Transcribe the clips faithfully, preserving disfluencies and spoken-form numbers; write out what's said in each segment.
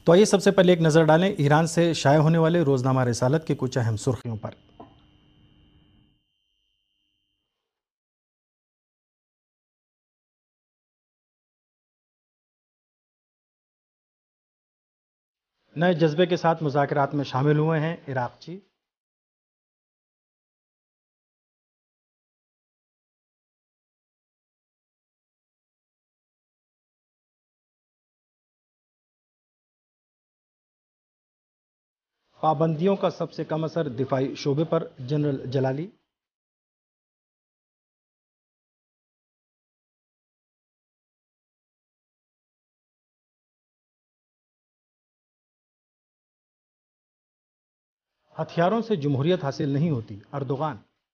تو آئیے سب سے پہلے ایک نظر ڈالیں ایران سے شائع ہونے والے روزنامہ رسالت کی کچھ اہم سرخیوں پر۔ نئے جذبے کے ساتھ مذاکرات میں شامل ہوئے ہیں عراقچی۔ پابندیوں کا سب سے کم اثر دفاعی شعبے پر، جنرل جلالی۔ ہتھیاروں سے جمہوریت حاصل نہیں ہوتی، اردوغان۔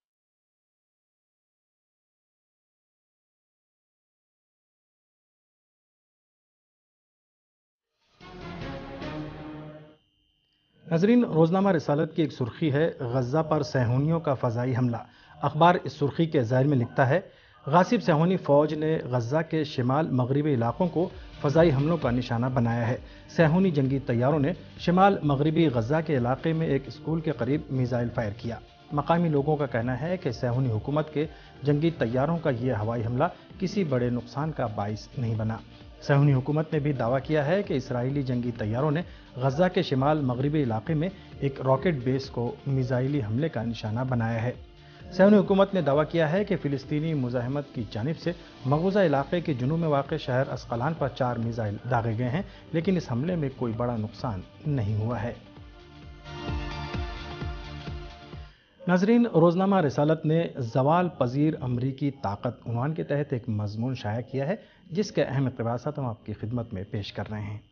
ناظرین، روزنامہ رسالت کی ایک سرخی ہے غزہ پر صہیونیوں کا فضائی حملہ۔ اخبار اس سرخی کے ذیل میں لکھتا ہے غاصب صہیونی فوج نے غزہ کے شمال مغربی علاقوں کو فضائی حملوں کا نشانہ بنایا ہے۔ صہیونی جنگی طیاروں نے شمال مغربی غزہ کے علاقے میں ایک اسکول کے قریب میزائل فائر کیا۔ مقامی لوگوں کا کہنا ہے کہ صہیونی حکومت کے جنگی طیاروں کا یہ ہوائی حملہ کسی بڑے نقصان کا باعث نہیں بنا۔ صہیونی حکومت نے بھی دعویٰ کیا ہے کہ اسرائیلی جنگی طیاروں نے غزہ کے شمال مغربی علاقے میں ایک راکٹ بیس کو میزائلی حملے کا نشانہ بنایا ہے۔ صہیونی حکومت نے دعویٰ کیا ہے کہ فلسطینی مزاحمت کی جانب سے مقبوضہ علاقے کے جنوب میں واقع شہر اسقلان پر چار میزائل داغے گئے ہیں، لیکن اس حملے میں کوئی بڑا نقصان نہیں ہوا ہے۔ ناظرین، روزنامہ رسالت نے زوال پذیر امریکی طاقت عنوان کے تحت ایک مضمون شائع کیا ہے، جس کے اہم اقتباسات ہم آپ کی خدمت میں پیش کر رہے ہیں۔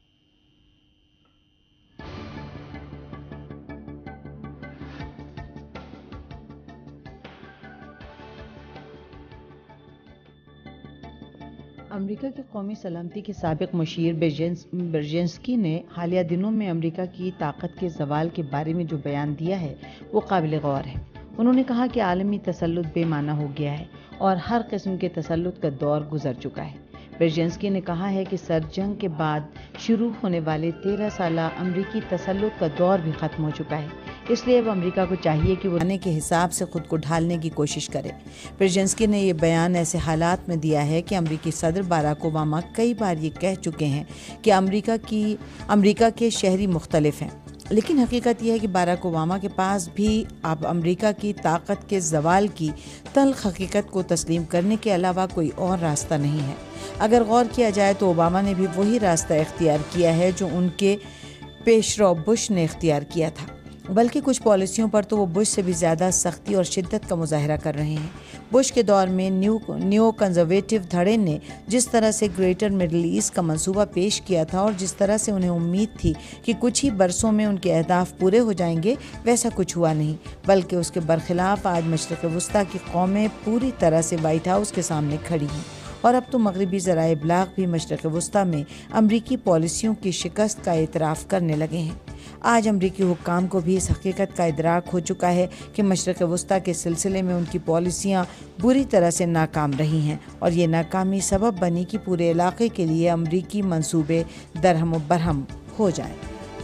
امریکہ کے قومی سلامتی کے سابق مشیر برزینسکی نے حالیہ دنوں میں امریکہ کی طاقت کے زوال کے بارے میں جو بیان دیا ہے وہ قابل غور ہے۔ انہوں نے کہا کہ عالمی تسلط بے معنی ہو گیا ہے اور ہر قسم کے تسلط کا دور گزر چکا ہے۔ برزینسکی نے کہا ہے کہ سر جنگ کے بعد شروع ہونے والے تیرہ سالہ امریکی تسلط کا دور بھی ختم ہو چکا ہے، اس لیے اب امریکہ کو چاہیے کہ وہ آنے کے حساب سے خود کو ڈھالنے کی کوشش کرے۔ برزینسکی نے یہ بیان ایسے حالات میں دیا ہے کہ امریکی صدر باراک اوباما کئی بار یہ کہہ چکے ہیں کہ امریکہ کی امریکہ کے شہری مختلف ہیں، لیکن حقیقت یہ ہے کہ باراک اوباما کے پاس بھی اب امریکہ کی طاقت کے زوال کی تلخ حقیقت کو تسلیم کرنے کے علاوہ کوئی اور راستہ نہیں ہے۔ اگر غور کیا جائے تو اوباما نے بھی وہی راستہ اختیار کیا ہے جو ان کے پیشرو بش نے اختیار کیا تھا، بلکہ کچھ پالیسیوں پر تو وہ بش سے بھی زیادہ سختی اور شدت کا مظاہرہ کر رہے ہیں۔ بش کے دور میں نیو نیو کنزرویٹو دھڑے نے جس طرح سے گریٹر مڈل ایسٹ کا منصوبہ پیش کیا تھا اور جس طرح سے انہیں امید تھی کہ کچھ ہی برسوں میں ان کے اہداف پورے ہو جائیں گے، ویسا کچھ ہوا نہیں، بلکہ اس کے برخلاف آج مشرق وسطیٰ کی قومیں پوری طرح سے وائٹ ہاؤس کے سامنے کھڑی ہیں، اور اب تو مغربی ذرائع ابلاغ بھی مشرق وسطیٰ میں امریکی پالیسیوں کی شکست کا اعتراف کرنے لگے ہیں۔ آج امریکی حکام کو بھی اس حقیقت کا ادراک ہو چکا ہے کہ مشرق وسطیٰ کے سلسلے میں ان کی پالیسیاں بری طرح سے ناکام رہی ہیں، اور یہ ناکامی سبب بنی کہ پورے علاقے کے لیے امریکی منصوبے درہم و برہم ہو جائیں۔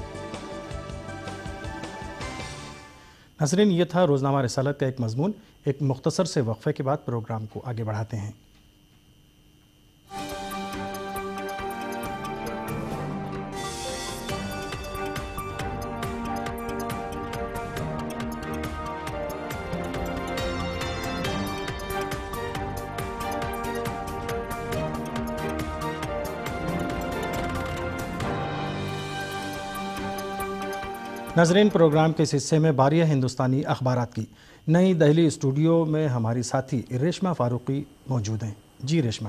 ناظرین، یہ تھا روزنامہ رسالت کا ایک مضمون۔ ایک مختصر سے وقفے کے بعد پروگرام کو آگے بڑھاتے ہیں۔ ناظرین، پروگرام کے اس حصے میں باری ہے ہندوستانی اخبارات کی۔ نئی دہلی اسٹوڈیو میں ہماری ساتھی ریشما فاروقی موجود ہیں۔ جی ریشما۔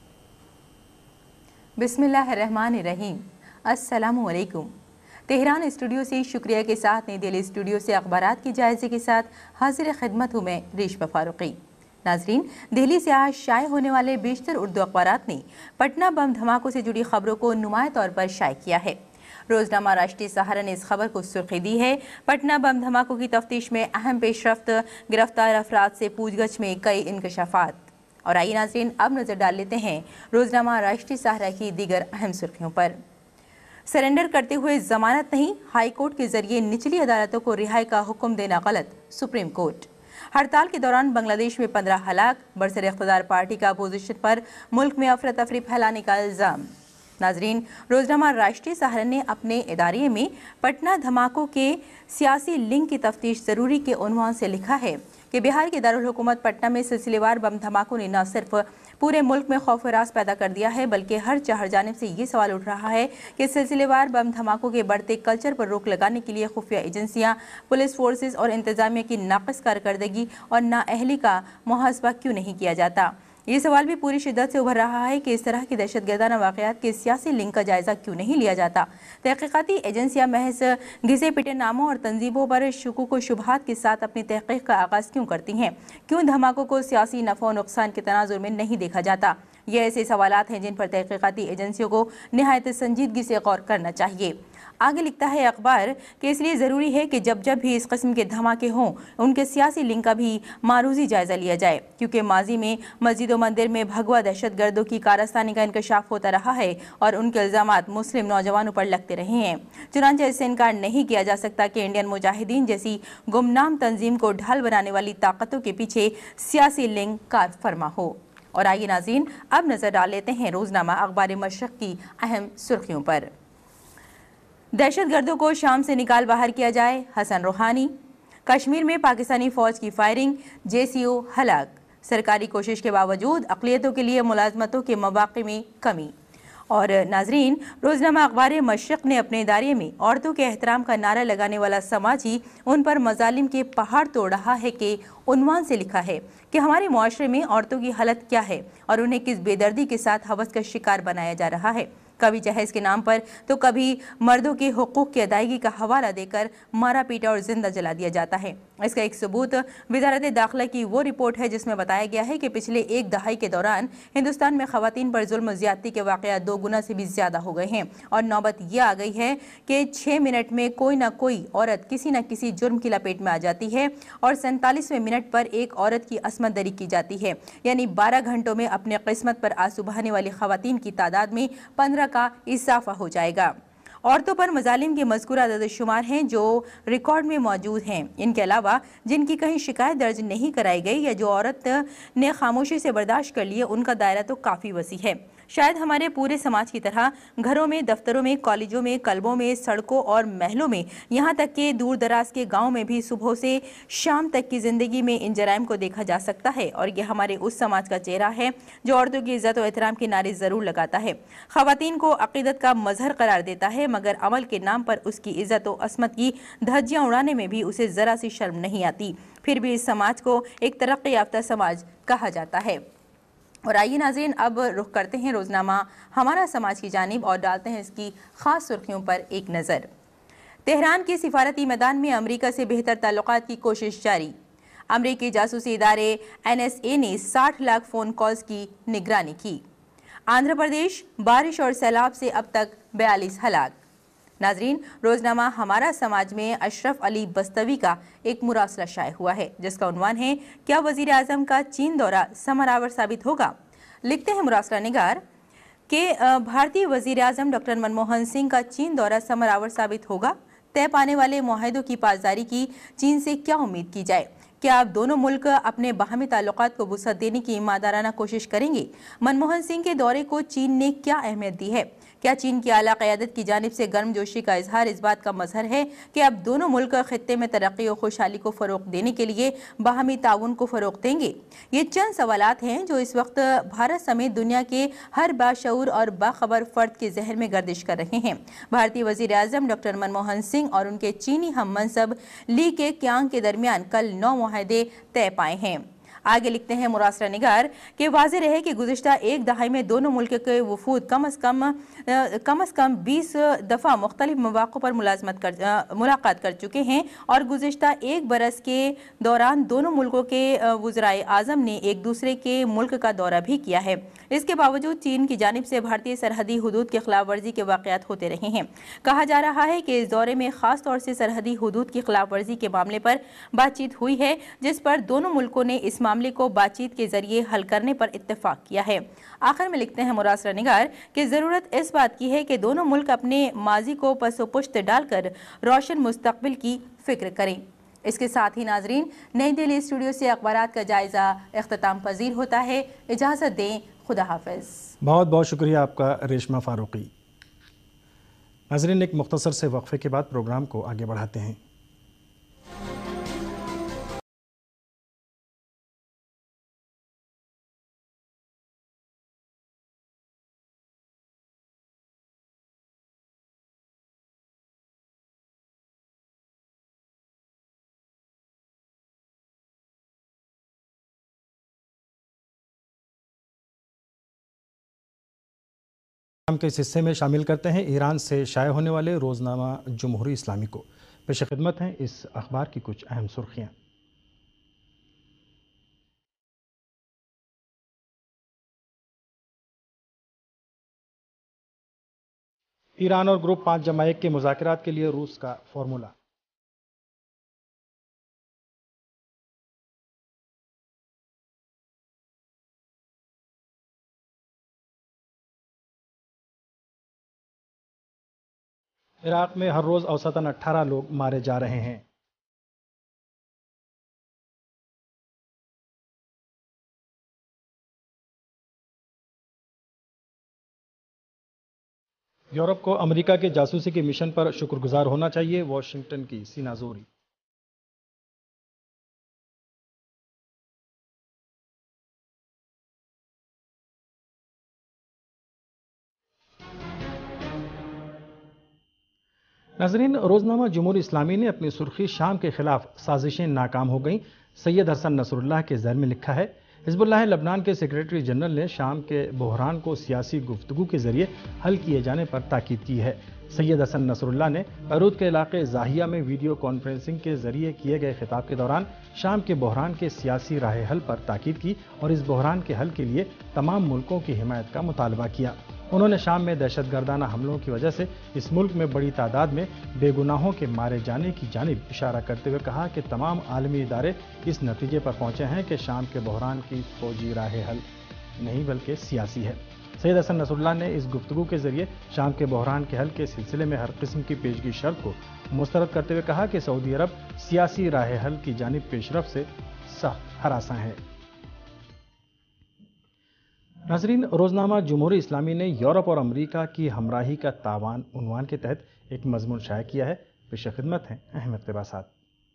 بسم اللہ الرحمن الرحیم۔ السلام علیکم۔ تہران اسٹوڈیو سے شکریہ کے ساتھ نئی دہلی اسٹوڈیو سے اخبارات کے جائزے کے ساتھ حاضر خدمت ہوں میں ریشما فاروقی۔ ناظرین، دہلی سے آج شائع ہونے والے بیشتر اردو اخبارات نے پٹنہ بم دھماکوں سے جڑی خبروں کو نمایاں طور پر شائع کیا ہے۔ روزنامہ راشٹریہ سہارا نے اس خبر کو سرخی دی ہے، پٹنہ بم دھماکوں کی تفتیش میں اہم پیش رفت، گرفتار افراد سے پوچھ گچھ میں کئی انکشافات۔ اور آئیے ناظرین، اب نظر ڈال لیتے ہیں روزنامہ راشٹریہ سہارا کی دیگر اہم سرخیوں پر۔ सरेंडर करते हुए जमानत नहीं, हाई कोर्ट के जरिए निचली अदालतों को रिहाई का हुक्म देना गलत, सुप्रीम कोर्ट। हड़ताल के दौरान बांग्लादेश में पंद्रह हलाक, बरसर इख्तिदार पार्टी का अपोजिशन पर मुल्क में अफरा तफरी फैलाने का इल्जाम। नाजरीन, रोजनामा राष्ट्रीय सहारा ने अपने इदारे में पटना धमाकों के सियासी लिंक की तफ्तीश जरूरी के उन्वान से लिखा है कि बिहार के दारुल हुकूमत पटना में सिलसिलेवार बम धमाकों ने न सिर्फ पूरे मुल्क में खौफ रास पैदा कर दिया है, बल्कि हर चार जानिब से ये सवाल उठ रहा है कि सिलसिलेवार बम धमाकों के बढ़ते कल्चर पर रोक लगाने के लिए खुफिया एजेंसियां, पुलिस फोर्सेस और इंतजामिया की नाक़िस कारकर्दगी और नाअहली का मुहासबा क्यों नहीं किया जाता। ये सवाल भी पूरी शिद्दत से उभर रहा है कि इस तरह की दहशतगर्दाना वाक़यात के सियासी लिंक का जायज़ा क्यों नहीं लिया जाता। तहक़ीक़ाती एजेंसियाँ महज घिसे पिटे नामों और तंजीमों पर शुकूक व शुबहात के साथ अपनी तहक़ीक़ का आगाज़ क्यों करती हैं? क्यों धमाकों को सियासी नफ़ा और नुकसान के तनाजुर में नहीं देखा जाता? ये ऐसे सवालात हैं जिन पर तहक़ीक़ाती एजेंसियों को निहायत संजीदगी से गौर करना चाहिए। आगे लिखता है अखबार कि इसलिए ज़रूरी है कि जब जब भी इस किस्म के धमाके हों, उनके सियासी लिंक का भी मारूजी जायज़ा लिया जाए, क्योंकि माजी में मस्जिद व मंदिर में भगवा दहशत गर्दों की कारस्तानी का इंकशाफ होता रहा है और उनके इल्ज़ामात मुस्लिम नौजवानों पर लगते रहे हैं। चुनांचे इससे इनकार नहीं किया जा सकता कि इंडियन मुजाहिदीन जैसी गुमनाम तंजीम को ढाल बनाने वाली ताकतों के पीछे सियासी लिंक कार फरमा हो। और आइए नाज़रीन, अब नज़र डाल लेते हैं रोज़नामा अखबार मशरक़ की अहम सुर्खियों पर। दहशत गर्दों को शाम से निकाल बाहर किया जाए, हसन रूहानी। कश्मीर में पाकिस्तानी फौज की फायरिंग, जे सी ओ हलाक। सरकारी कोशिश के बावजूद अक़लियतों के लिए मुलाजमतों के मौक़े में कमी। और नाजरीन, रोज़नामा अखबार मशरक़ ने अपने इदारे में औरतों के एहतराम का नारा लगाने वाला समाज ही उन पर मजालिम के पहाड़ तोड़ रहा है के उन्वान से लिखा है कि हमारे मुआशरे में औरतों की हालत क्या है और उन्हें किस बेदर्दी के साथ हवस का शिकार बनाया जा रहा है। कभी जहेज के नाम पर तो कभी मर्दों के हुकूक की अदायगी का हवाला देकर मारा पीटा और जिंदा जला दिया जाता है। इसका एक सबूत वजारत दाखिला की वो रिपोर्ट है जिसमें बताया गया है कि पिछले एक दहाई के दौरान हिंदुस्तान में खवातीन पर जुल्म ज़्यादती के वाक़यात दो गुना से भी ज़्यादा हो गए हैं और नौबत यह आ गई है कि छः मिनट में कोई ना कोई औरत किसी न किसी जुर्म की लपेट में आ जाती है और सैंतालीसवें मिनट पर एक औरत की अस्मत दरी की जाती है। यानी बारह घंटों में अपने किस्मत पर आंसू बहाने वाली खवातीन की तादाद में पंद्रह का इजाफा हो जाएगा। औरतों पर मजालिम के मज़कूरा अदद शुमार हैं जो रिकॉर्ड में मौजूद हैं। इनके अलावा जिनकी कहीं शिकायत दर्ज नहीं कराई गई या जो औरत ने खामोशी से बर्दाश्त कर लिए, उनका दायरा तो काफ़ी वसी है। शायद हमारे पूरे समाज की तरह घरों में, दफ्तरों में, कॉलेजों में, कल्बों में, सड़कों और महलों में, यहाँ तक कि दूर दराज के गाँव में भी सुबह से शाम तक की ज़िंदगी में इन जराइम को देखा जा सकता है। और ये हमारे उस समाज का चेहरा है जो औरतों की इज़्ज़त और एहतराम के नारे ज़रूर लगाता है, ख़वातीन को अक़ीदत का मज़हर करार देता है, मगर अमल के नाम पर उसकी इज़्ज़त और अस्मत की धज्जियाँ उड़ाने में भी उसे ज़रा सी शर्म नहीं आती। फिर भी इस समाज को एक तरक्की याफ्ता समाज कहा जाता है। और आइए नाज़रीन, अब रुख करते हैं रोज़नामा हमारा समाज की जानिब और डालते हैं इसकी ख़ास सुर्खियों पर एक नज़र। तेहरान के सिफारती मैदान में अमरीका से बेहतर ताल्लुकात की कोशिश जारी। अमरीकी जासूसी इदारे एन एस ए ने साठ लाख फ़ोन कॉल्स की निगरानी की। आंध्र प्रदेश, बारिश और सैलाब से अब तक बयालीस हलाक। नाजरीन, रोज़नामा हमारा समाज में अशरफ अली बस्तवी का एक मुरासला शाये हुआ है जिसका उन्वान है, क्या वज़ीर आज़म का चीन दौरा समरावर साबित होगा। लिखते हैं मुरासला निगार कि भारतीय वज़ीर आज़म डॉक्टर मनमोहन सिंह का चीन दौरा समरावर साबित होगा। तय पाने वाले मुआहिदों की पासदारी की चीन से क्या उम्मीद की जाए? क्या अब दोनों मुल्क अपने बाहमी ताल्लुकात को वुसअत देने की ईमानदाराना कोशिश करेंगे? मनमोहन सिंह के दौरे को चीन ने क्या अहमियत दी है? क्या चीन की आला क़यादत की जानिब से गर्मजोशी का इजहार इस बात का मजहर है कि अब दोनों मुल्क खित्ते में तरक्की और खुशहाली को फ़रोग़ देने के लिए बाहमी ताउन को फ़रोग़ देंगे? ये चंद सवालात हैं जो इस वक्त भारत समेत दुनिया के हर बाशऊर और बाखबर फ़र्द के जहन में गर्दिश कर रहे हैं। भारतीय वज़ीर आज़म डॉक्टर मनमोहन सिंह और उनके चीनी हम मनसब ली के क्यांग के दरमियान कल नौ मुआहदे तय पाए हैं। आगे लिखते हैं मुरासला निगार कि वाज़ेह रहे कि गुज़िश्ता एक दहाई में दोनों मुल्क के वफूद कम अज़ कम कम अज़ कम बीस दफ़ा मुख्तलिफ मौक़ों पर मुलाज़मत कर मुलाकात कर चुके हैं और गुज़िश्ता एक बरस के दौरान दोनों मुल्कों के वज़राए आज़म ने एक दूसरे के मुल्क का दौरा भी किया है। इसके बावजूद चीन की जानिब से भारतीय सरहदी हुदूद की खिलाफ वर्जी के वाक़यात होते रहे हैं। कहा जा रहा है कि इस दौरे में ख़ास तौर से सरहदी हुदूद की खिलाफ वर्जी के मामले पर बातचीत हुई है, जिस पर दोनों मुल्कों ने इस معاملے کو بات چیت کے ذریعے حل کرنے پر اتفاق کیا ہے۔ آخر میں لکھتے ہیں مراسلہ نگار کہ ضرورت اس بات کی ہے کہ دونوں ملک اپنے ماضی کو پس و پشت ڈال کر روشن مستقبل کی فکر کریں۔ اس کے ساتھ ہی ناظرین، نئی دہلی اسٹوڈیو سے اخبارات کا جائزہ اختتام پذیر ہوتا ہے۔ اجازت دیں، خدا حافظ۔ بہت بہت شکریہ آپ کا ریشمہ فاروقی۔ ناظرین، ایک مختصر سے وقفے کے بعد پروگرام کو آگے بڑھاتے ہیں۔ ہم کے اس حصے میں شامل کرتے ہیں ایران سے شائع ہونے والے روزنامہ جمہوری اسلامی کو۔ پیش خدمت ہیں اس اخبار کی کچھ اہم سرخیاں۔ ایران اور گروپ پانچ جمع ایک کے مذاکرات کے لیے روس کا فارمولہ۔ عراق میں ہر روز اوسطاً اٹھارہ لوگ مارے جا رہے ہیں۔ یورپ کو امریکہ کے جاسوسی کے مشن پر شکر گزار ہونا چاہیے، واشنگٹن کی سینہ زوری۔ ناظرین، روزنامہ جمہوری اسلامی نے اپنی سرخی شام کے خلاف سازشیں ناکام ہو گئیں سید حسن نصر اللہ کے ذیل میں لکھا ہے۔ حزب اللہ لبنان کے سیکریٹری جنرل نے شام کے بحران کو سیاسی گفتگو کے ذریعے حل کیے جانے پر تاکید کی ہے۔ سید حسن نصر اللہ نے بیروت کے علاقے زاہیہ میں ویڈیو کانفرنسنگ کے ذریعے کیے گئے خطاب کے دوران شام کے بحران کے سیاسی راہ حل پر تاکید کی اور اس بحران کے حل کے لیے تمام ملکوں کی حمایت کا مطالبہ کیا۔ انہوں نے شام میں دہشت گردانہ حملوں کی وجہ سے اس ملک میں بڑی تعداد میں بے گناہوں کے مارے جانے کی جانب اشارہ کرتے ہوئے کہا کہ تمام عالمی ادارے اس نتیجے پر پہنچے ہیں کہ شام کے بحران کی فوجی راہ حل نہیں بلکہ سیاسی ہے۔ سید حسن نصر اللہ نے اس گفتگو کے ذریعے شام کے بحران کے حل کے سلسلے میں ہر قسم کی پیشگی شرط کو مسترد کرتے ہوئے کہا کہ سعودی عرب سیاسی راہ حل کی جانب پیش رفت سے سخت ہراساں ہے۔ ناظرین، روزنامہ جمہوری اسلامی نے یورپ اور امریکہ کی ہمراہی کا تاوان عنوان کے تحت ایک مضمون شائع کیا ہے۔ پیش خدمت ہیں اہم اقتباسات۔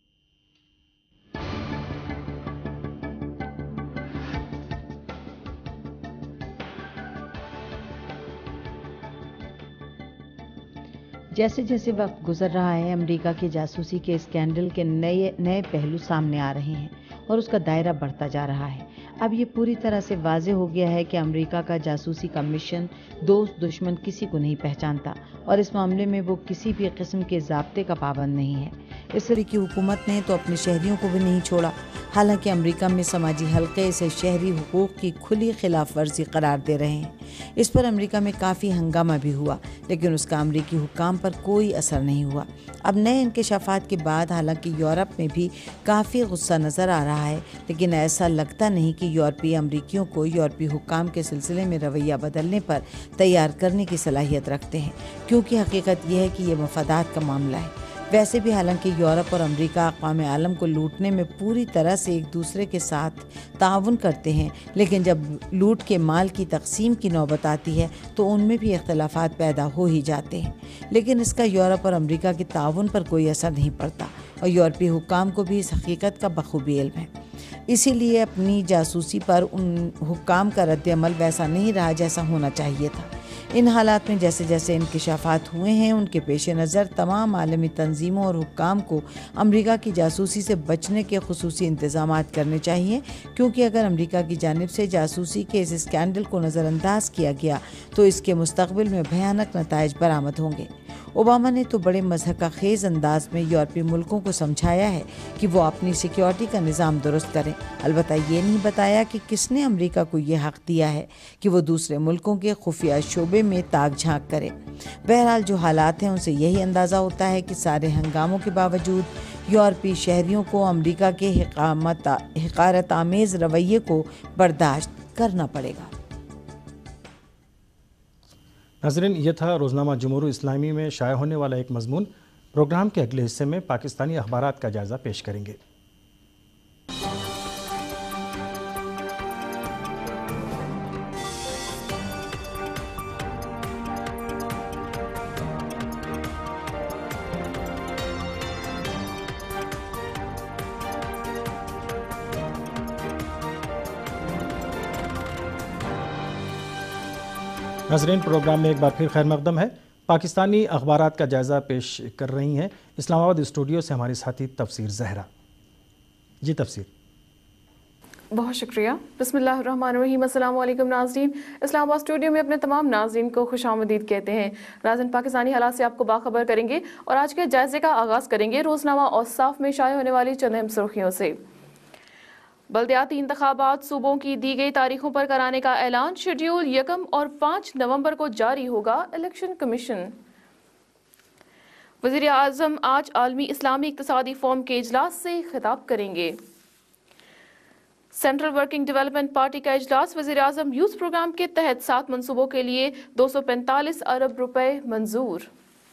جیسے جیسے وقت گزر رہا ہے، امریکہ کے جاسوسی کے اسکینڈل کے نئے نئے پہلو سامنے آ رہے ہیں اور اس کا دائرہ بڑھتا جا رہا ہے۔ اب یہ پوری طرح سے واضح ہو گیا ہے کہ امریکہ کا جاسوسی کا مشن دوست دشمن کسی کو نہیں پہچانتا اور اس معاملے میں وہ کسی بھی قسم کے ضابطے کا پابند نہیں ہے۔ اس طرح کی حکومت نے تو اپنے شہریوں کو بھی نہیں چھوڑا، حالانکہ امریکہ میں سماجی حلقے اسے شہری حقوق کی کھلی خلاف ورزی قرار دے رہے ہیں۔ اس پر امریکہ میں کافی ہنگامہ بھی ہوا، لیکن اس کا امریکی حکام پر کوئی اثر نہیں ہوا۔ اب نئے انکشافات کے بعد حالانکہ یورپ میں بھی کافی غصہ نظر آ رہا ہے، لیکن ایسا لگتا نہیں کہ یورپی امریکیوں کو یورپی حکام کے سلسلے میں رویہ بدلنے پر تیار کرنے کی صلاحیت رکھتے ہیں، کیونکہ حقیقت یہ ہے کہ یہ مفادات کا معاملہ ہے۔ ویسے بھی حالانکہ یورپ اور امریکہ اقوام عالم کو لوٹنے میں پوری طرح سے ایک دوسرے کے ساتھ تعاون کرتے ہیں، لیکن جب لوٹ کے مال کی تقسیم کی نوبت آتی ہے تو ان میں بھی اختلافات پیدا ہو ہی جاتے ہیں، لیکن اس کا یورپ اور امریکہ کے تعاون پر کوئی اثر نہیں پڑتا اور یورپی حکام کو بھی اس حقیقت کا بخوبی علم ہے۔ اسی لیے اپنی جاسوسی پر ان حکام کا رد عمل ویسا نہیں رہا جیسا ہونا چاہیے تھا۔ ان حالات میں جیسے جیسے انکشافات ہوئے ہیں، ان کے پیش نظر تمام عالمی تنظیموں اور حکام کو امریکہ کی جاسوسی سے بچنے کے خصوصی انتظامات کرنے چاہیے، کیونکہ اگر امریکہ کی جانب سے جاسوسی کے اس اسکینڈل کو نظر انداز کیا گیا تو اس کے مستقبل میں بھیانک نتائج برآمد ہوں گے۔ اوباما نے تو بڑے مضحکہ خیز انداز میں یورپی ملکوں کو سمجھایا ہے کہ وہ اپنی سیکیورٹی کا نظام درست کریں، البتہ یہ نہیں بتایا کہ کس نے امریکہ کو یہ حق دیا ہے کہ وہ دوسرے ملکوں کے خفیہ شعبے میں تاک جھانک کرے۔ بہرحال جو حالات ہیں ان سے یہی اندازہ ہوتا ہے کہ سارے ہنگاموں کے باوجود یورپی شہریوں کو امریکہ کے حقامت حقارت آمیز رویے کو برداشت کرنا پڑے گا۔ ناظرین، یہ تھا روزنامہ جمہوریہ اسلامی میں شائع ہونے والا ایک مضمون۔ پروگرام کے اگلے حصے میں پاکستانی اخبارات کا جائزہ پیش کریں گے۔ ناظرین، پروگرام میں ایک بار پھر خیر مقدم ہے۔ پاکستانی اخبارات کا جائزہ پیش کر رہی ہیں اسلام آباد اسٹوڈیو سے ہماری ساتھی تفسیر زہرا۔ جی تفسیر۔ بہت شکریہ۔ بسم اللہ الرحمن الرحیم۔ السلام علیکم ناظرین، اسلام آباد اسٹوڈیو میں اپنے تمام ناظرین کو خوش آمدید کہتے ہیں۔ ناظرین، پاکستانی حالات سے آپ کو باخبر کریں گے اور آج کے جائزے کا آغاز کریں گے روزنامہ اوصاف میں شائع ہونے والی چند اہم سرخیوں سے۔ بلدیاتی انتخابات صوبوں کی دی گئی تاریخوں پر کرانے کا اعلان، شیڈیول یکم اور پانچ نومبر کو جاری ہوگا۔ Election commission. وزیر اعظم آج عالمی اسلامی اقتصادی فورم کے اجلاس سے خطاب کریں گے۔ سینٹرل ورکنگ ڈیولپمنٹ پارٹی کا اجلاس، وزیر اعظم یوتھ پروگرام کے تحت سات منصوبوں کے لیے دو سو پینتالیس ارب روپے منظور۔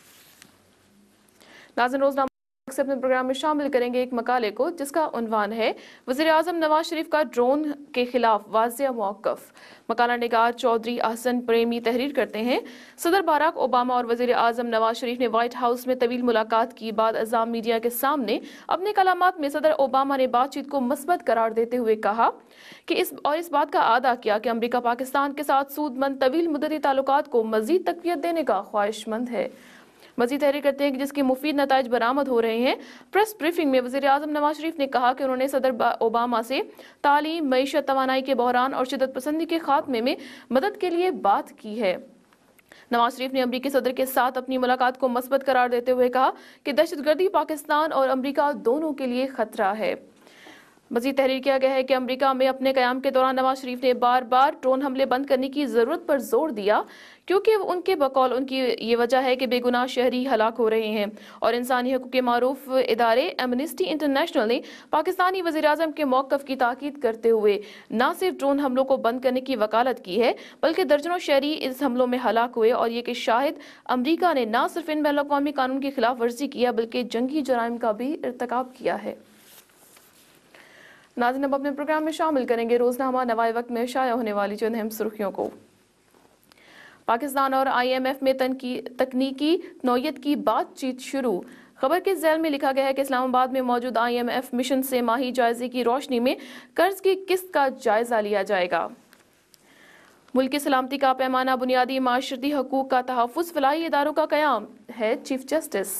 ناظرین، روزنامہ سے اپنے پروگرام میں شامل کریں گے ایک مقالے کو جس کا عنوان ہے وزیر اعظم نواز شریف کا ڈرون کے خلاف واضح موقف۔ مقالہ نگار چودھری احسن پریمی تحریر کرتے ہیں۔ صدر باراک اوباما اور وزیر اعظم نواز شریف نے وائٹ ہاؤس میں طویل ملاقات کی بعد عوام میڈیا کے سامنے اپنے کلامات میں صدر اوباما نے بات چیت کو مثبت قرار دیتے ہوئے کہا کہ اس اور اس بات کا اعادہ کیا کہ امریکہ پاکستان کے ساتھ سود مند طویل مدتی تعلقات کو مزید تقویت دینے کا خواہش مند ہے۔ مزید تحریر کرتے ہیں کہ جس کے مفید نتائج برآمد ہو رہے ہیں۔ پریس بریفنگ میں وزیر اعظم نواز شریف نے کہا کہ انہوں نے صدر اوباما سے تعلیم، معیشت، توانائی کے بحران اور شدت پسندی کے خاتمے میں مدد کے لیے بات کی ہے۔ نواز شریف نے امریکی صدر کے ساتھ اپنی ملاقات کو مثبت قرار دیتے ہوئے کہا کہ دہشت گردی پاکستان اور امریکہ دونوں کے لیے خطرہ ہے۔ مزید تحریر کیا گیا ہے کہ امریکہ میں اپنے قیام کے دوران نواز شریف نے بار بار ڈرون حملے بند کرنے کی ضرورت پر زور دیا کیونکہ ان کے بقول ان کی یہ وجہ ہے کہ بے گناہ شہری ہلاک ہو رہے ہیں، اور انسانی حقوق کے معروف ادارے ایمنسٹی انٹرنیشنل نے پاکستانی وزیر اعظم کے موقف کی تاکید کرتے ہوئے نہ صرف ڈرون حملوں کو بند کرنے کی وکالت کی ہے بلکہ درجنوں شہری اس حملوں میں ہلاک ہوئے، اور یہ کہ شاہد امریکہ نے نہ صرف ان بین الاقوامی قانون کی خلاف ورزی کیا بلکہ جنگی جرائم کا بھی ارتکاب کیا ہے۔ ناظرین، اب اپنے پروگرام میں شامل کریں گے روزنامہ نوائے وقت میں شائع ہونے والی چند اہم سرخیوں کو۔ پاکستان اور آئی ایم ایف میں تکنیکی نوعیت کی بات چیت شروع۔ خبر کے ذیل میں لکھا گیا ہے کہ اسلام آباد میں موجود آئی ایم ایف مشن سے ماہی جائزے کی روشنی میں قرض کی قسط کا جائزہ لیا جائے گا۔ ملک کی سلامتی کا پیمانہ بنیادی معاشرتی حقوق کا تحفظ، فلاحی اداروں کا قیام ہے چیف جسٹس۔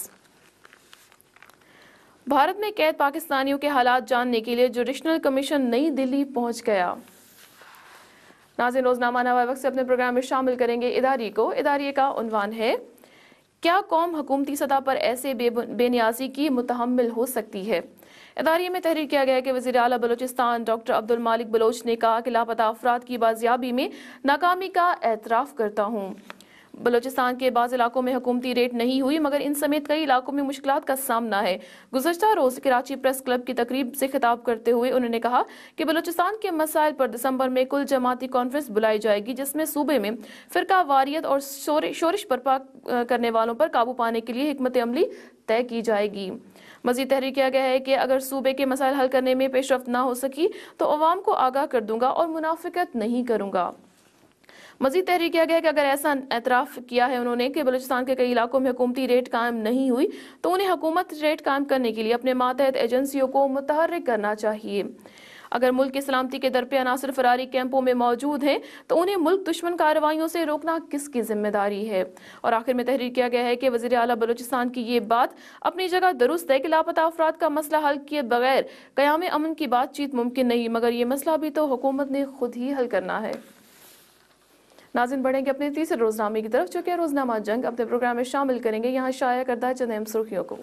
بھارت میں قید پاکستانیوں کے حالات جاننے کے لیے جوڈیشنل کمیشن نئی دلی پہنچ گیا۔ ناظرین، روزنامہ نوائے وقت سے اپنے پروگرام میں شامل کریں گے اداریے کو۔ اداریے کا عنوان ہے کیا قوم حکومتی سطح پر ایسے بے نیازی کی متحمل ہو سکتی ہے۔ اداریے میں تحریر کیا گیا کہ وزیر اعلیٰ بلوچستان ڈاکٹر عبد المالک بلوچ نے کہا کہ لاپتہ افراد کی بازیابی میں ناکامی کا اعتراف کرتا ہوں۔ بلوچستان کے بعض علاقوں میں حکومتی ریٹ نہیں ہوئی مگر ان سمیت کئی علاقوں میں مشکلات کا سامنا ہے۔ گزشتہ روز کراچی پریس کلب کی تقریب سے خطاب کرتے ہوئے انہوں نے کہا کہ بلوچستان کے مسائل پر دسمبر میں کل جماعتی کانفرنس بلائی جائے گی جس میں صوبے میں فرقہ واریت اور شورش برپا کرنے والوں پر قابو پانے کے لیے حکمت عملی طے کی جائے گی۔ مزید تحریر کیا گیا ہے کہ اگر صوبے کے مسائل حل کرنے میں پیش رفت نہ ہو سکی تو عوام کو آگاہ کر دوں گا اور منافقت نہیں کروں گا۔ مزید تحریر کیا گیا کہ اگر ایسا اعتراف کیا ہے انہوں نے کہ بلوچستان کے کئی علاقوں میں حکومتی ریٹ قائم نہیں ہوئی تو انہیں حکومت ریٹ قائم کرنے کے لیے اپنے ماتحت ایجنسیوں کو متحرک کرنا چاہیے۔ اگر ملک کی سلامتی کے درپے عناصر فراری کیمپوں میں موجود ہیں تو انہیں ملک دشمن کارروائیوں سے روکنا کس کی ذمہ داری ہے۔ اور آخر میں تحریر کیا گیا ہے کہ وزیر اعلیٰ بلوچستان کی یہ بات اپنی جگہ درست ہے کہ لاپتہ افراد کا مسئلہ حل کیے بغیر قیام امن کی بات چیت ممکن نہیں، مگر یہ مسئلہ بھی تو حکومت نے خود ہی حل کرنا ہے۔ ناظرین، بڑھیں گے اپنے تیسرے روزنامے کی طرف جو کہ روزنامہ جنگ۔ اپنے پروگرام میں شامل کریں گے یہاں شائع کردہ چند اہم سرخیوں کو۔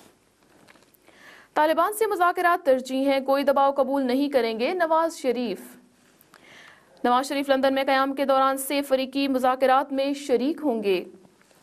طالبان سے مذاکرات ترجیح ہیں، کوئی دباؤ قبول نہیں کریں گے نواز شریف۔ نواز شریف لندن میں قیام کے دوران سے فریقی مذاکرات میں شریک ہوں گے۔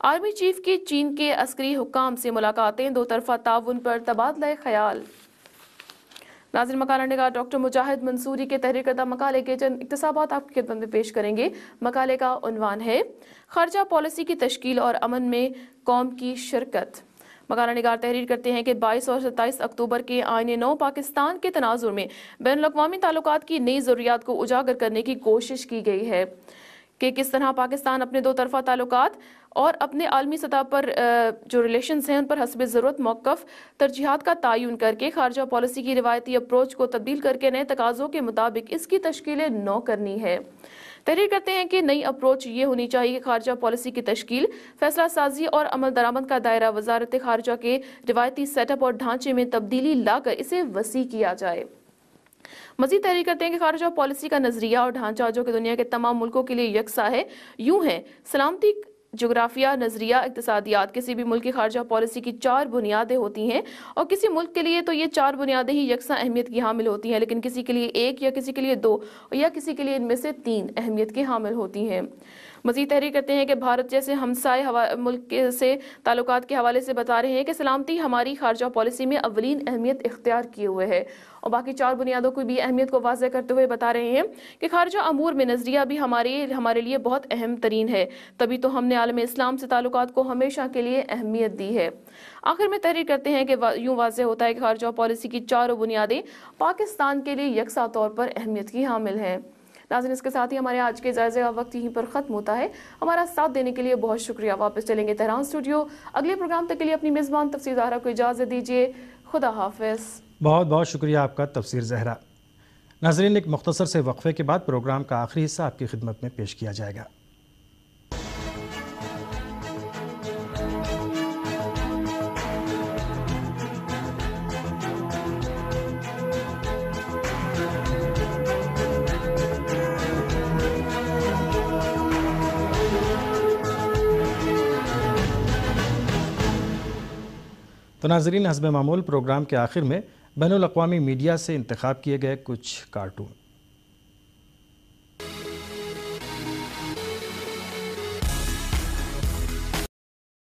آرمی چیف کی چین کے عسکری حکام سے ملاقاتیں، دو طرفہ تعاون پر تبادلہ خیال۔ ناظرین، مقالہ نگار ڈاکٹر مجاہد منصوری کے تحریر کردہ مقالے کے چند اقتباسات آپ کی خدمت میں پیش کریں گے۔ مقالے کا عنوان ہے خارجہ پالیسی کی تشکیل اور امن میں قوم کی شرکت۔ مقالہ نگار تحریر کرتے ہیں کہ بائیس اور ستائیس اکتوبر کے آئین نو پاکستان کے تناظر میں بین الاقوامی تعلقات کی نئی ضروریات کو اجاگر کرنے کی کوشش کی گئی ہے کہ کس طرح پاکستان اپنے دو طرفہ تعلقات اور اپنے عالمی سطح پر جو ریلیشنز ہیں ان پر حسب ضرورت موقف ترجیحات کا تعین کر کے خارجہ پالیسی کی روایتی اپروچ کو تبدیل کر کے نئے تقاضوں کے مطابق اس کی تشکیل نو کرنی ہے۔ تحریر کرتے ہیں کہ نئی اپروچ یہ ہونی چاہیے کہ خارجہ پالیسی کی تشکیل، فیصلہ سازی اور عمل درآمد کا دائرہ وزارت خارجہ کے روایتی سیٹ اپ اور ڈھانچے میں تبدیلی لا کر اسے وسیع کیا جائے۔ مزید تحریر کرتے ہیں کہ خارجہ پالیسی کا نظریہ اور ڈھانچہ جو کہ دنیا کے تمام ملکوں کے لیے یکساں ہے یوں ہے: سلامتی، جغرافیہ، نظریہ، اقتصادیات۔ کسی بھی ملک کی خارجہ پالیسی کی چار بنیادیں ہوتی ہیں اور کسی ملک کے لیے تو یہ چار بنیادیں ہی یکساں اہمیت کی حامل ہوتی ہیں، لیکن کسی کے لیے ایک یا کسی کے لیے دو یا کسی کے لیے ان میں سے تین اہمیت کی حامل ہوتی ہیں۔ مزید تحریر کرتے ہیں کہ بھارت جیسے ہمسائے ملک سے تعلقات کے حوالے سے بتا رہے ہیں کہ سلامتی ہماری خارجہ پالیسی میں اولین اہمیت اختیار کیے ہوئے ہے، اور باقی چار بنیادوں کی بھی اہمیت کو واضح کرتے ہوئے بتا رہے ہیں کہ خارجہ امور میں نظریہ بھی ہمارے ہمارے لیے بہت اہم ترین ہے، تبھی تو ہم نے عالم اسلام سے تعلقات کو ہمیشہ کے لیے اہمیت دی ہے۔ آخر میں تحریر کرتے ہیں کہ یوں واضح ہوتا ہے کہ خارجہ پالیسی کی چاروں بنیادیں پاکستان کے لیے یکساں طور پر اہمیت کی حامل ہیں۔ ناظرین، اس کے ساتھ ہی ہمارے آج کے جائزے کا وقت یہیں پر ختم ہوتا ہے۔ ہمارا ساتھ دینے کے لیے بہت شکریہ۔ واپس چلیں گے تہران اسٹوڈیو۔ اگلے پروگرام تک کے لیے اپنی میزبان تفسیر زہرا کو اجازت دیجیے۔ خدا حافظ۔ بہت بہت شکریہ آپ کا تفسیر زہرا۔ ناظرین، ایک مختصر سے وقفے کے بعد پروگرام کا آخری حصہ آپ کی خدمت میں پیش کیا جائے گا۔ تو ناظرین، حسب معمول پروگرام کے آخر میں بین الاقوامی میڈیا سے انتخاب کیے گئے کچھ کارٹون